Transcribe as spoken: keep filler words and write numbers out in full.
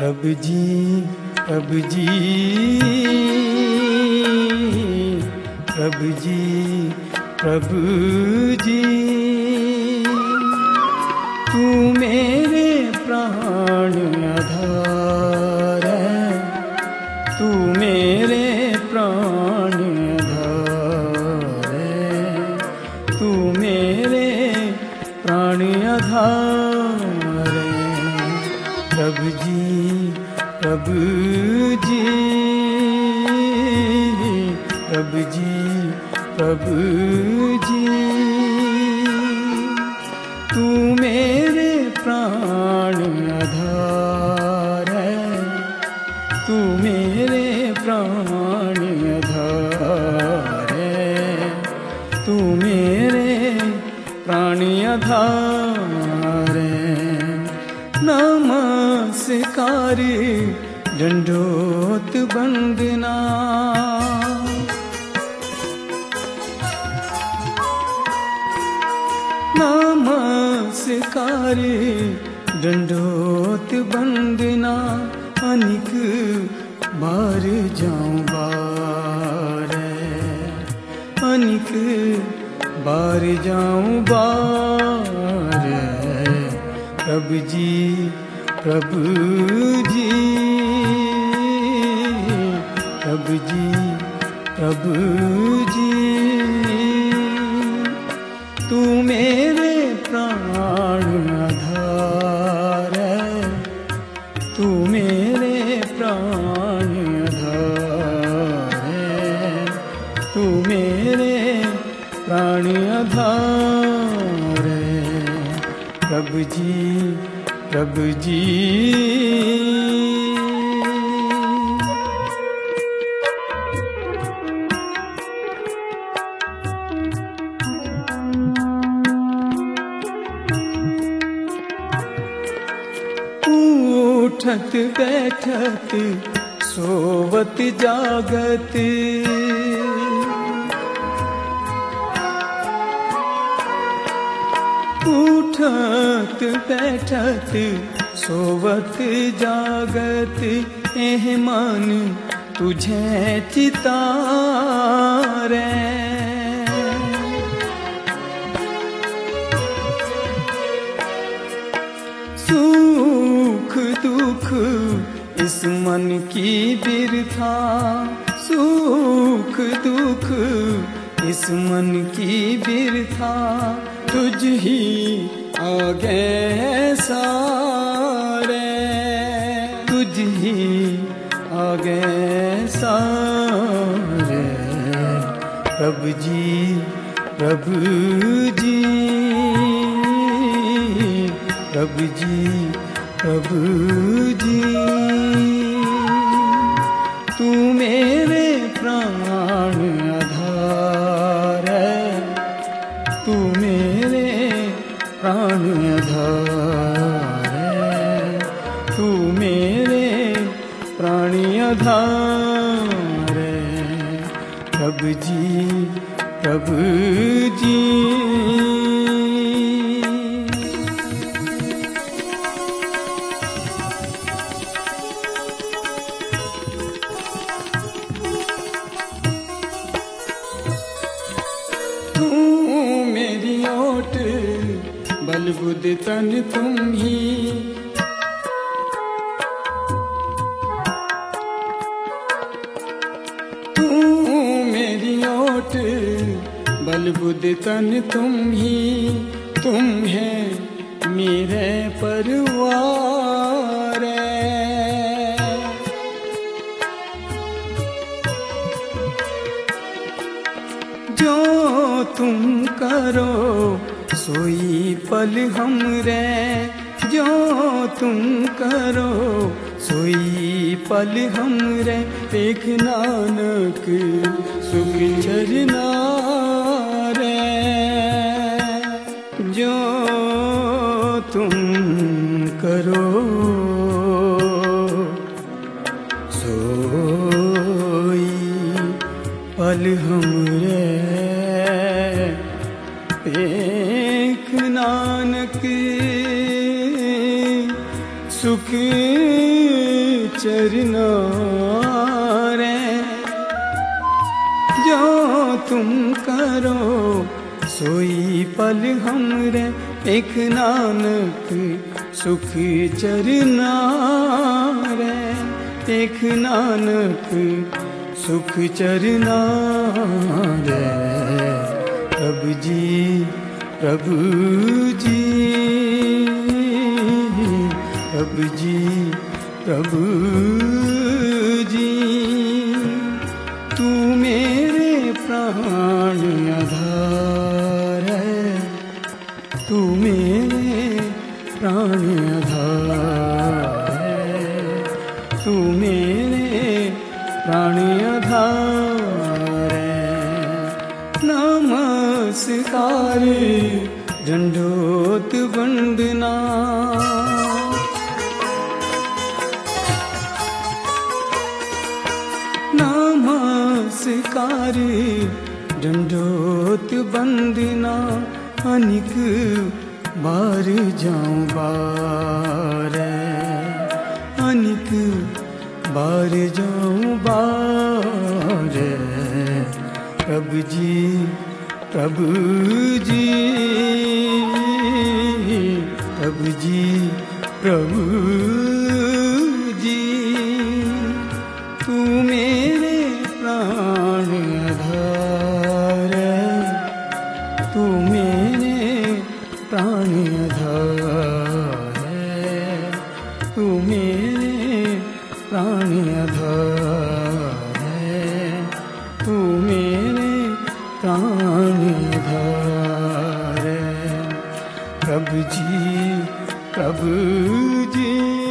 प्रभु जी प्रभु जी प्रभु जी प्रभु जी तू मेरे प्राण आधार है, तू मेरे प्राण आधार है, तू मेरे प्राण आधार है। प्रभु जी प्रभु जी प्रभु जी प्रभु जी तू मेरे प्राण आधार है, तू मेरे प्राण आधार है, तू मेरे प्राण आधार है। नमस्कार दंडोत वंदना नमस्कार दंडोत वंदना अनिक बार जाऊं बार अनिक बार जाऊं बार। प्रभु जी प्रभु जी प्रभु जी प्रभु जी तू मेरे प्राण आधार है, तू मेरे प्राण आधार है, तू मेरे प्राण आधार है। प्रभु जी प्रभु जी उठत बैठत सोवत जागत उठत बैठत सोवत जागत एह मन तुझे चितारे। सुख दुख इस मन की बिरथा, सुख दुख इस मन की बिरथा तुझ ही आगे सारे, तुझ ही आगे सारे। प्रभु जी प्रभु जी प्रभु जी प्रभु जी तू मेरे प्राण आधार है, तू मेरे प्राण आधार है, तू मेरे प्राण आधार है। प्रभु जी प्रभु जी बल बुद्ध तन तुम ही, तू मेरी ओट बल बुद्ध तन तुम ही, तुम है मेरे परिवार। जो तुम करो सोई पल हमरे, जो तुम करो सोई पल हमरे। देख नानक सुख झरना रे, जो तुम करो सोई पल हमरे। देख नानक सुख चरना रे। जो तुम करो सोई पल हमरे, एक नानक सुख चरना रे। एक नानक सुख चरना रे। प्रभु जी प्रभु जी प्रभु जी प्रभु जी, तू मेरे प्राण आधार है। तू मेरे प्राण आधार है। तू मेरे प्राण आधार है। नमस्कार दंडोत वंदना। नमस्कार दंडोत वंदना। अनिक बार जाऊं बार, अनिक बार जाऊं बार। प्रभु जी प्रभु जी प्रभु जी प्रभु जी, तू मेरे प्राण आधार है। तू मेरे प्राण आधार है। तू मेरे प्राण आधार है। तू मेरे प्राण आधार है। प्रभु जी प्रभु जी।